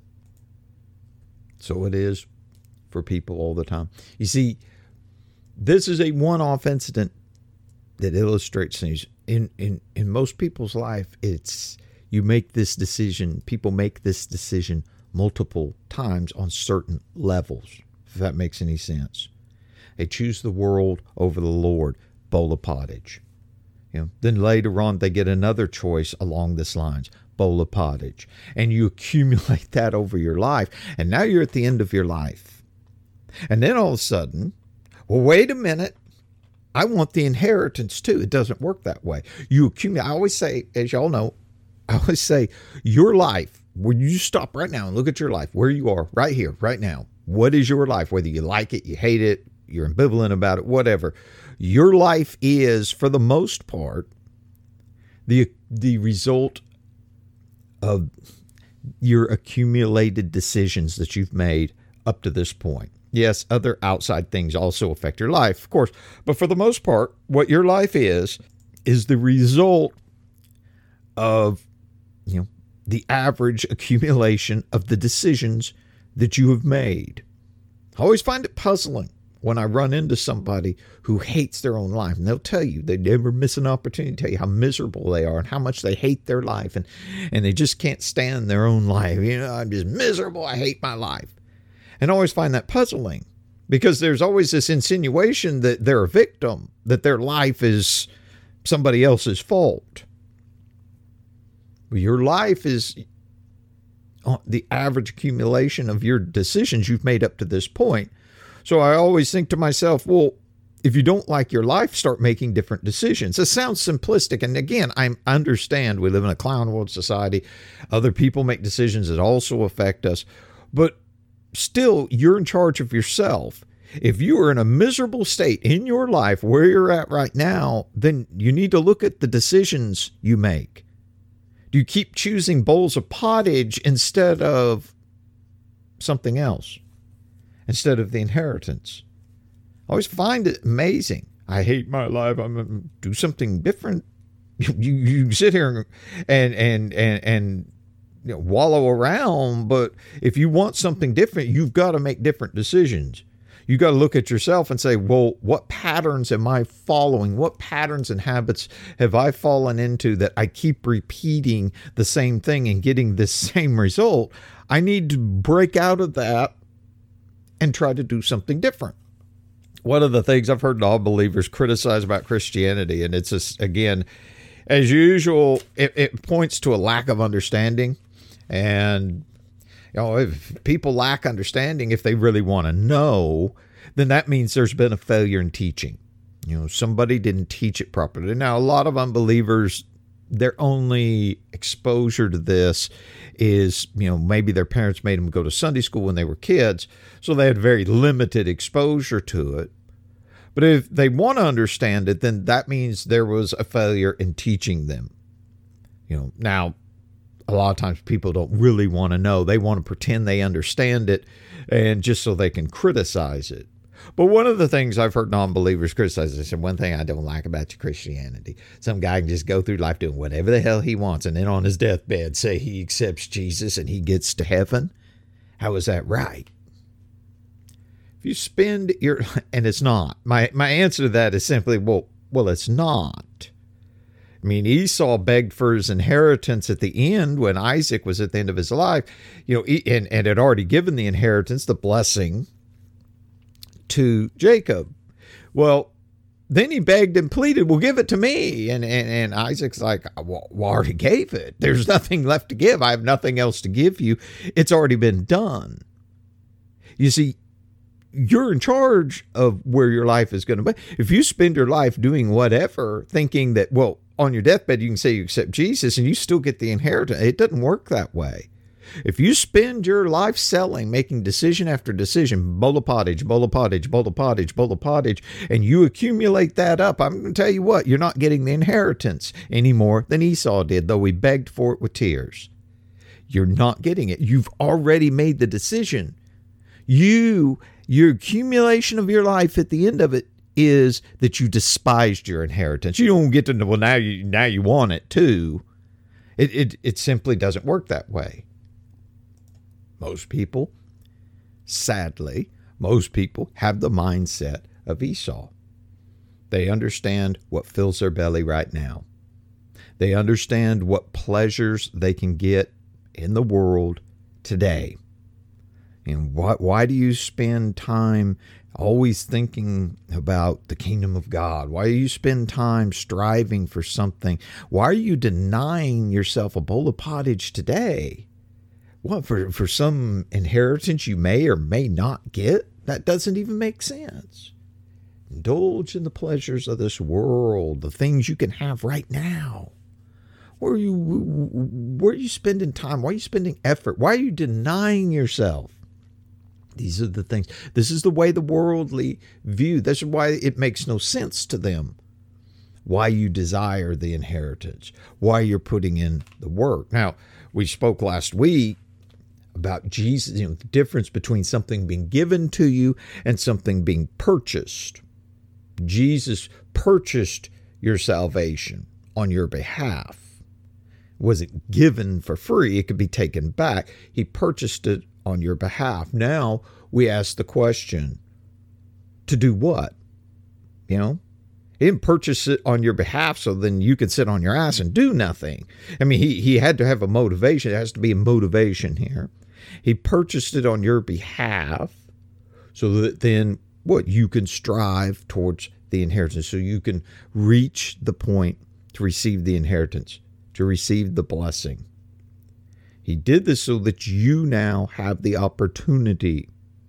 So it is for people all the time. You see, this is a one-off incident that illustrates things. In most people's life, it's you make this decision. People make this decision multiple times on certain levels, if that makes any sense. They choose the world over the Lord, bowl of pottage. Then later on, they get another choice along this lines, bowl of pottage. And you accumulate that over your life. And now you're at the end of your life. And then all of a sudden, well, wait a minute. I want the inheritance too. It doesn't work that way. You accumulate. I always say, as y'all know, your life, when you stop right now and look at your life, where you are right here, right now, what is your life? Whether you like it, you hate it, you're ambivalent about it, whatever. Your life is, for the most part, the result of your accumulated decisions that you've made up to this point. Yes, other outside things also affect your life, of course. But for the most part, what your life is the result of, the average accumulation of the decisions that you have made. I always find it puzzling when I run into somebody who hates their own life, and they'll tell you they never miss an opportunity to tell you how miserable they are and how much they hate their life, and they just can't stand their own life. I'm just miserable. I hate my life. And I always find that puzzling because there's always this insinuation that they're a victim, that their life is somebody else's fault. Your life is the average accumulation of your decisions you've made up to this point. So I always think to myself, well, if you don't like your life, start making different decisions. It sounds simplistic. And again, I understand we live in a clown world society. Other people make decisions that also affect us. But still, you're in charge of yourself. If you are in a miserable state in your life where you're at right now, then you need to look at the decisions you make. Do you keep choosing bowls of pottage instead of something else? Instead of the inheritance? I always find it amazing. I hate my life. I'm going to do something different. You sit here and wallow around, but if you want something different, you've got to make different decisions. You got to look at yourself and say, well, what patterns am I following? What patterns and habits have I fallen into that I keep repeating the same thing and getting the same result? I need to break out of that and try to do something different. One of the things I've heard all believers criticize about Christianity, and it's just, again, as usual, it points to a lack of understanding. And if people lack understanding, if they really want to know, then that means there's been a failure in teaching. Somebody didn't teach it properly. Now, a lot of unbelievers, their only exposure to this is, maybe their parents made them go to Sunday school when they were kids, so they had very limited exposure to it. But if they want to understand it, then that means there was a failure in teaching them. Now, a lot of times people don't really want to know. They want to pretend they understand it, and just so they can criticize it. But one of the things I've heard non-believers criticize, I said, one thing I don't like about your Christianity, some guy can just go through life doing whatever the hell he wants, and then on his deathbed say he accepts Jesus and he gets to heaven. How is that right? If you spend your, and it's not. My answer to that is simply, well, it's not. I mean, Esau begged for his inheritance at the end when Isaac was at the end of his life, and had already given the inheritance, the blessing, to Jacob. Well, then he begged and pleaded, well, give it to me. And Isaac's like, well, I already gave it. There's nothing left to give. I have nothing else to give you. It's already been done. You see, you're in charge of where your life is going to be. If you spend your life doing whatever, thinking that, well, on your deathbed, you can say you accept Jesus and you still get the inheritance. It doesn't work that way. If you spend your life selling, making decision after decision, bowl pottage, and you accumulate that up, I'm going to tell you what, you're not getting the inheritance any more than Esau did, though he begged for it with tears. You're not getting it. You've already made the decision. Your accumulation of your life at the end of it is that you despised your inheritance. You don't get to know, well, now you want it too. It simply doesn't work that way. Most people, sadly, have the mindset of Esau. They understand what fills their belly right now. They understand what pleasures they can get in the world today. And why do you spend time always thinking about the kingdom of God? Why do you spend time striving for something? Why are you denying yourself a bowl of pottage today? What, for some inheritance you may or may not get? That doesn't even make sense. Indulge in the pleasures of this world, the things you can have right now. Where are you spending time? Why are you spending effort? Why are you denying yourself? These are the things. This is the way the worldly view. This is why it makes no sense to them. Why you desire the inheritance. Why you're putting in the work. Now, we spoke last week about Jesus, the difference between something being given to you and something being purchased. Jesus purchased your salvation on your behalf. It wasn't given for free. It could be taken back. He purchased it on your behalf. Now we ask the question, to do what? He didn't purchase it on your behalf so then you could sit on your ass and do nothing. I mean, he had to have a motivation. There has to be a motivation here. He purchased it on your behalf so that then you can strive towards the inheritance, so you can reach the point to receive the inheritance, to receive the blessing. He did this so that you now have the opportunity,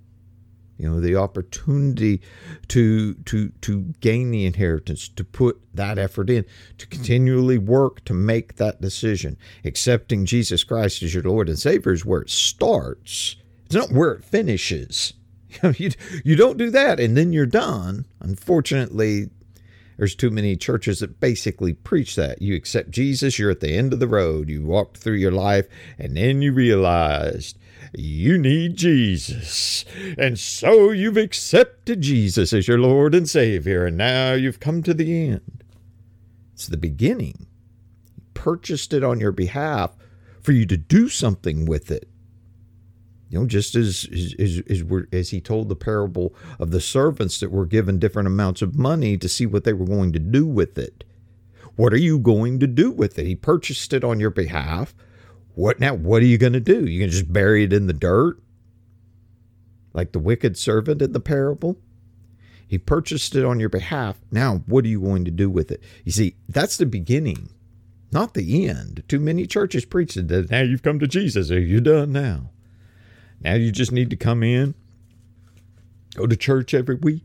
the opportunity to gain the inheritance, to put that effort in, to continually work to make that decision. Accepting Jesus Christ as your Lord and Savior is where it starts. It's not where it finishes. You don't do that and then you're done. Unfortunately, there's too many churches that basically preach that. You accept Jesus, you're at the end of the road. You walked through your life, and then you realized you need Jesus. And so you've accepted Jesus as your Lord and Savior, and now you've come to the end. It's the beginning purchased it on your behalf for you to do something with it. Just as he told the parable of the servants that were given different amounts of money to see what they were going to do with it. What are you going to do with it? He purchased it on your behalf. What are you going to do? You can just bury it in the dirt? Like the wicked servant in the parable? He purchased it on your behalf. Now, what are you going to do with it? You see, that's the beginning, not the end. Too many churches preach that now you've come to Jesus. Are you done now? Now you just need to come in, go to church every week,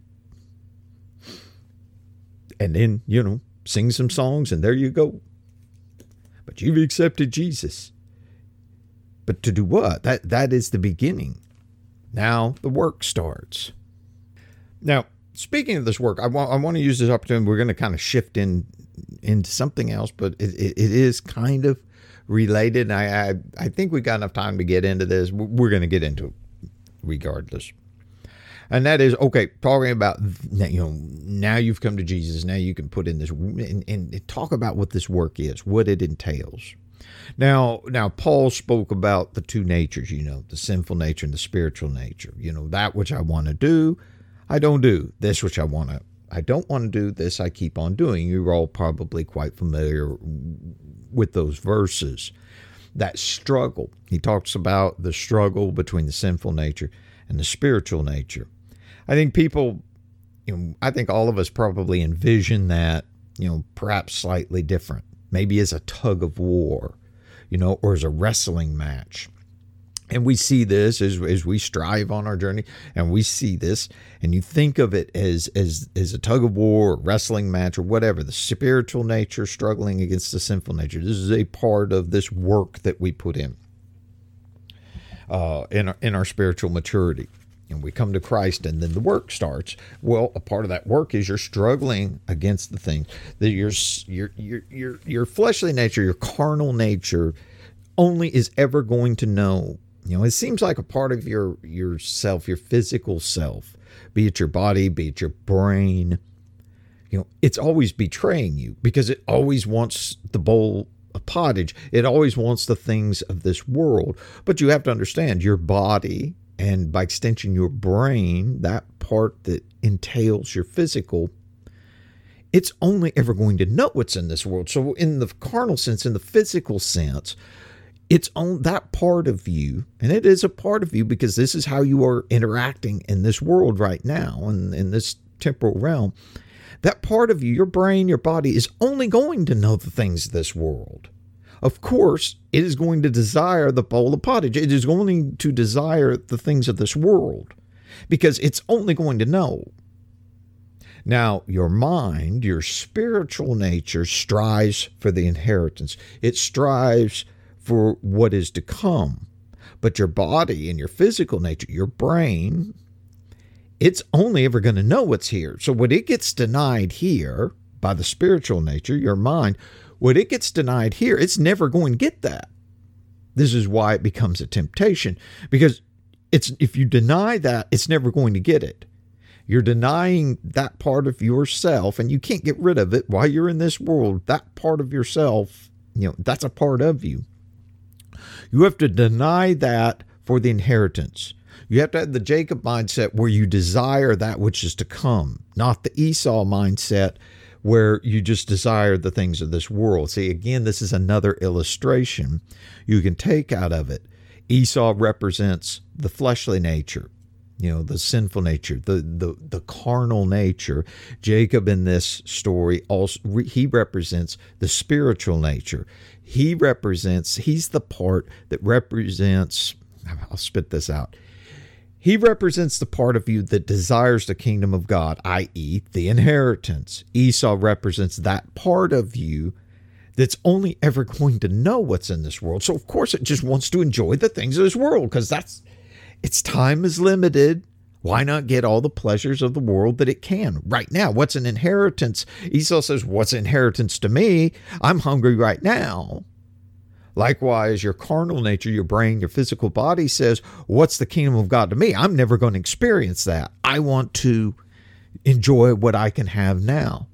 and then, sing some songs, and there you go. But you've accepted Jesus. But to do what? That is the beginning. Now the work starts. Now, speaking of this work, I want to use this opportunity. We're going to kind of shift into something else, but it is kind of related. I think we got enough time to get into this. We're going to get into it regardless. And that is, okay, talking about, now you've come to Jesus. Now you can put in this and talk about what this work is, what it entails. Now Paul spoke about the two natures, the sinful nature and the spiritual nature. That which I want to do, I don't do. This which I don't want to do, this I keep on doing. You're all probably quite familiar with those verses. That struggle. He talks about the struggle between the sinful nature and the spiritual nature. I think people, I think all of us probably envision that, perhaps slightly different. Maybe as a tug of war, or as a wrestling match. And we see this as we strive on our journey, and we see this, and you think of it as a tug of war, or wrestling match, or whatever, the spiritual nature struggling against the sinful nature. This is a part of this work that we put in our spiritual maturity. And we come to Christ, and then the work starts. Well, a part of that work is you're struggling against the things that your fleshly nature, your carnal nature, only is ever going to know. It seems like a part of your self, your physical self, be it your body, be it your brain, it's always betraying you because it always wants the bowl of pottage. It always wants the things of this world. But you have to understand your body, and by extension your brain, that part that entails your physical, it's only ever going to know what's in this world. So in the carnal sense, in the physical sense, it's on that part of you, and it is a part of you because this is how you are interacting in this world right now, and in this temporal realm. That part of you, your brain, your body, is only going to know the things of this world. Of course, it is going to desire the bowl of pottage. It is going to desire the things of this world because it's only going to know. Now, your mind, your spiritual nature strives for the inheritance. It strives for what is to come. But your body and your physical nature, your brain, it's only ever going to know what's here. So when it gets denied here by the spiritual nature, your mind, when it gets denied here, it's never going to get that. This is why it becomes a temptation, because if you deny that, it's never going to get it. You're denying that part of yourself, and you can't get rid of it while you're in this world. That part of yourself, that's a part of you. You have to deny that for the inheritance. You have to have the Jacob mindset where you desire that which is to come, not the Esau mindset where you just desire the things of this world. See, again, this is another illustration you can take out of it. Esau represents the fleshly nature, the sinful nature, the carnal nature. Jacob in this story, also he represents the spiritual nature. He's the part that represents, I'll spit this out. He represents the part of you that desires the kingdom of God, i.e. the inheritance. Esau represents that part of you that's only ever going to know what's in this world. So, of course, it just wants to enjoy the things of this world because its time is limited. Why not get all the pleasures of the world that it can right now? What's an inheritance? Esau says, what's inheritance to me? I'm hungry right now. Likewise, your carnal nature, your brain, your physical body says, what's the kingdom of God to me? I'm never going to experience that. I want to enjoy what I can have now.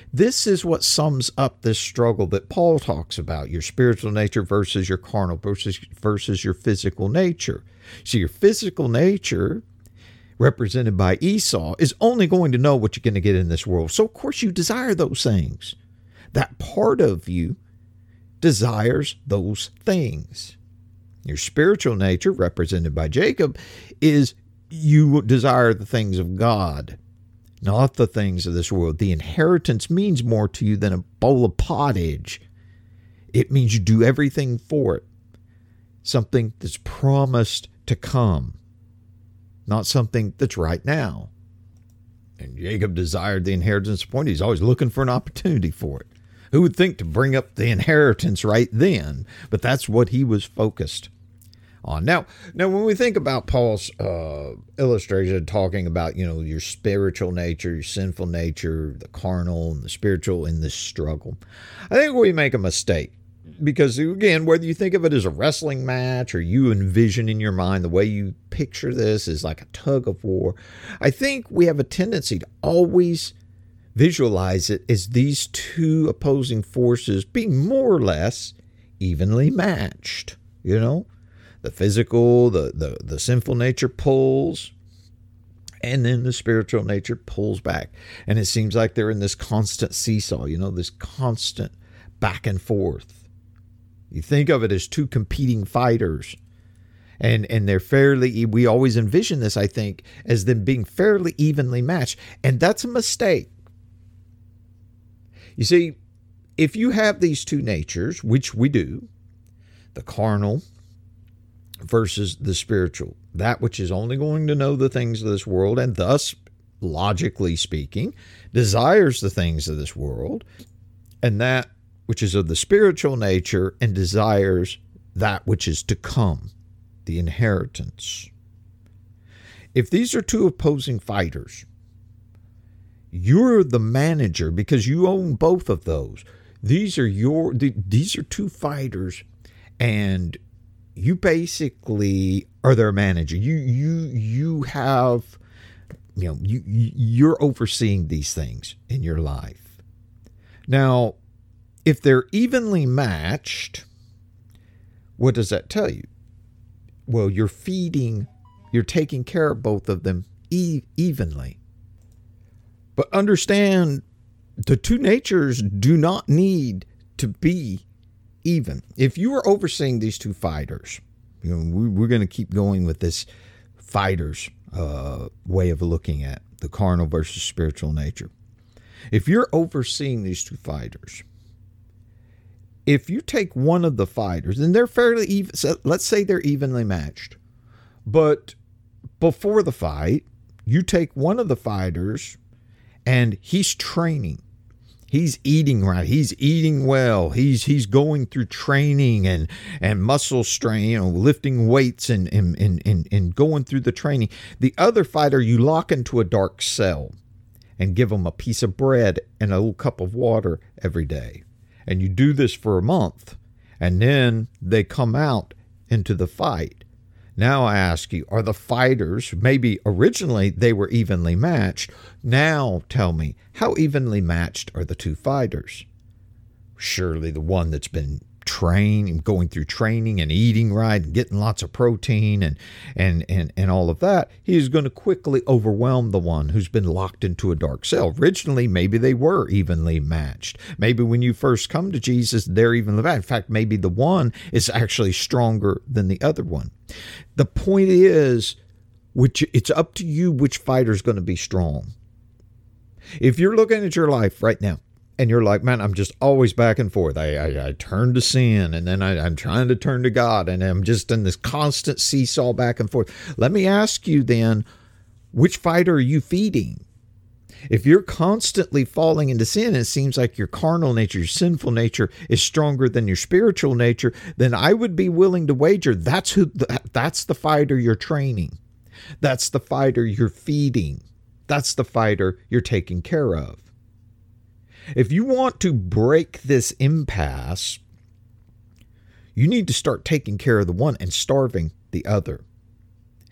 This is what sums up this struggle that Paul talks about, your spiritual nature versus your carnal versus your physical nature. So your physical nature, represented by Esau, is only going to know what you're going to get in this world. So, of course, you desire those things. That part of you desires those things. Your spiritual nature, represented by Jacob, is you desire the things of God, not the things of this world. The inheritance means more to you than a bowl of pottage. It means you do everything for it. Something that's promised to come, not something that's right now. And Jacob desired the inheritance point. He's always looking for an opportunity for it. Who would think to bring up the inheritance right then? But that's what he was focused on. Now, when we think about Paul's illustration, talking about, your spiritual nature, your sinful nature, the carnal and the spiritual in this struggle, I think we make a mistake. Because, again, whether you think of it as a wrestling match or you envision in your mind the way you picture this is like a tug of war, I think we have a tendency to always visualize it as these two opposing forces being more or less evenly matched. The physical, the sinful nature pulls, and then the spiritual nature pulls back. And it seems like they're in this constant seesaw, this constant back and forth. You think of it as two competing fighters. And they're we always envision this, I think, as them being fairly evenly matched. And that's a mistake. You see, if you have these two natures, which we do, the carnal versus the spiritual, that which is only going to know the things of this world and thus, logically speaking, desires the things of this world, and that which is of the spiritual nature and desires that which is to come, the inheritance. If these are two opposing fighters, you're the manager because you own both of those. These are two fighters, and you basically are their manager. You have, you're overseeing these things in your life. Now, if they're evenly matched, what does that tell you? Well, you're taking care of both of them evenly. But understand, the two natures do not need to be even. If you are overseeing these two fighters, we're going to keep going with this fighters way of looking at the carnal versus spiritual nature. If you're overseeing these two fighters, if you take one of the fighters, and they're fairly even, so let's say they're evenly matched, but before the fight, you take one of the fighters and he's training. He's eating right. He's eating well. He's going through training and muscle strain, lifting weights and going through the training. The other fighter, you lock into a dark cell and give them a piece of bread and a little cup of water every day. And you do this for a month, and then they come out into the fight. Now I ask you, are the fighters, maybe originally they were evenly matched, now tell me, how evenly matched are the two fighters? Surely the one that's been trained, going through training and eating right and getting lots of protein and all of that, he is going to quickly overwhelm the one who's been locked into a dark cell. Originally, maybe they were evenly matched. Maybe when you first come to Jesus, they're evenly matched. In fact, maybe the one is actually stronger than the other one. The point is, it's up to you which fighter is going to be strong. If you're looking at your life right now, and you're like, man, I'm just always back and forth. I turn to sin, and then I'm trying to turn to God, and I'm just in this constant seesaw back and forth. Let me ask you then, which fighter are you feeding? If you're constantly falling into sin, and it seems like your carnal nature, your sinful nature is stronger than your spiritual nature, then I would be willing to wager that's the fighter you're training. That's the fighter you're feeding. That's the fighter you're taking care of. If you want to break this impasse, you need to start taking care of the one and starving the other.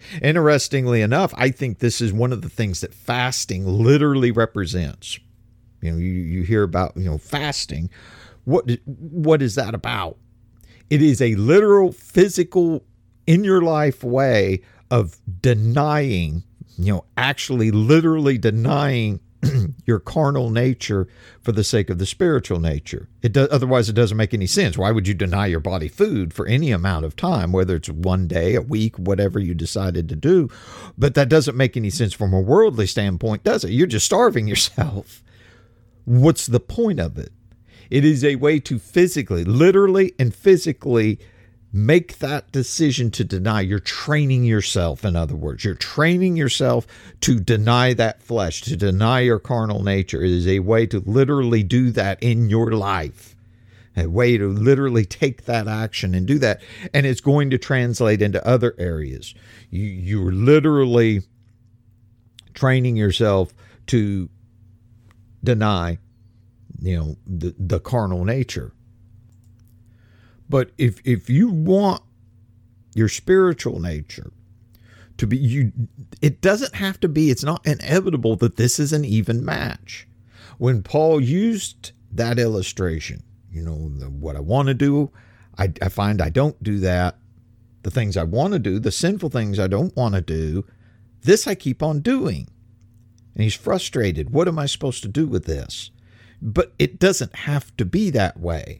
Interestingly enough, I think this is one of the things that fasting literally represents. You hear about, fasting. What is that about? It is a literal, physical, in your life way of denying, actually literally denying your carnal nature for the sake of the spiritual nature. Otherwise, it doesn't make any sense. Why would you deny your body food for any amount of time, whether it's one day, a week, whatever you decided to do? But that doesn't make any sense from a worldly standpoint, does it? You're just starving yourself. What's the point of it? It is a way to physically, literally and physically make that decision to deny. You're training yourself, in other words. You're training yourself to deny that flesh, to deny your carnal nature. It is a way to literally do that in your life, a way to literally take that action and do that. And it's going to translate into other areas. You're literally training yourself to deny, the carnal nature. But if you want your spiritual nature to be, it doesn't have to be, it's not inevitable that this is an even match. When Paul used that illustration, what I want to do, I find I don't do that. The things I want to do, the sinful things I don't want to do, this I keep on doing. And he's frustrated. What am I supposed to do with this? But it doesn't have to be that way.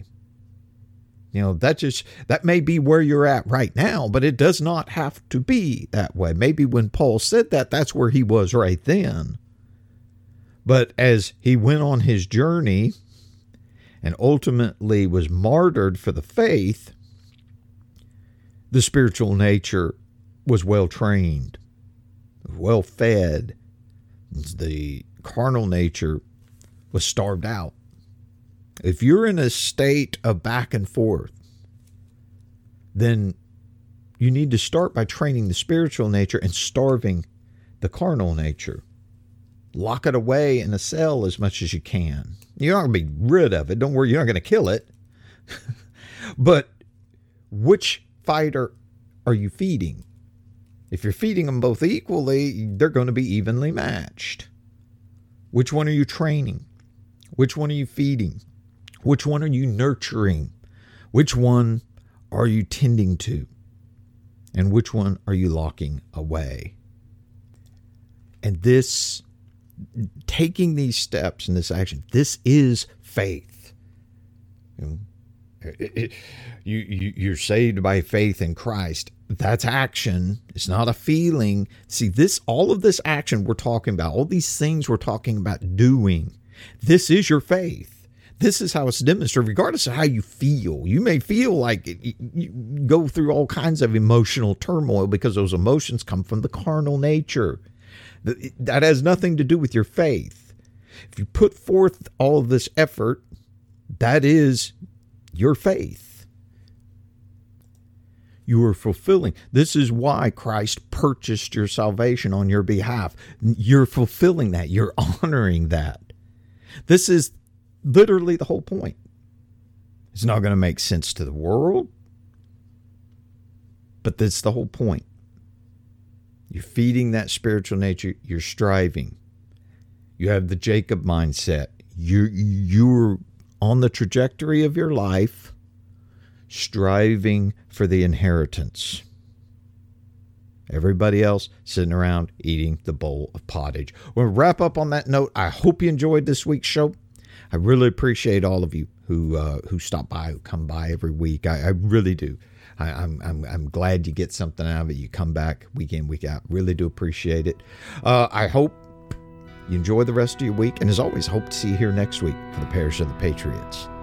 That may be where you're at right now, but it does not have to be that way. Maybe when Paul said that, that's where he was right then. But as he went on his journey and ultimately was martyred for the faith, the spiritual nature was well trained, well fed. The carnal nature was starved out. If you're in a state of back and forth, then you need to start by training the spiritual nature and starving the carnal nature. Lock it away in a cell as much as you can. You're not going to be rid of it. Don't worry, you're not going to kill it. But which fighter are you feeding? If you're feeding them both equally, they're going to be evenly matched. Which one are you training? Which one are you feeding? Which one are you nurturing? Which one are you tending to? And which one are you locking away? And this, taking these steps and this action, this is faith. You're saved by faith in Christ. That's action. It's not a feeling. See, all of this action we're talking about, all these things we're talking about doing, this is your faith. This is how it's demonstrated, regardless of how you feel. You may feel like you go through all kinds of emotional turmoil because those emotions come from the carnal nature. That has nothing to do with your faith. If you put forth all of this effort, that is your faith. You are fulfilling. This is why Christ purchased your salvation on your behalf. You're fulfilling that. You're honoring that. This is literally the whole point. It's not going to make sense to the world, but that's the whole point. You're feeding that spiritual nature. You're striving. You have the Jacob mindset. You're on the trajectory of your life, striving for the inheritance. Everybody else sitting around eating the bowl of pottage. We'll wrap up on that note. I hope you enjoyed this week's show. I really appreciate all of you who stop by, who come by every week. I really do. I'm glad you get something out of it. You come back week in, week out. Really do appreciate it. I hope you enjoy the rest of your week. And as always, hope to see you here next week for the Parish of the Patriots.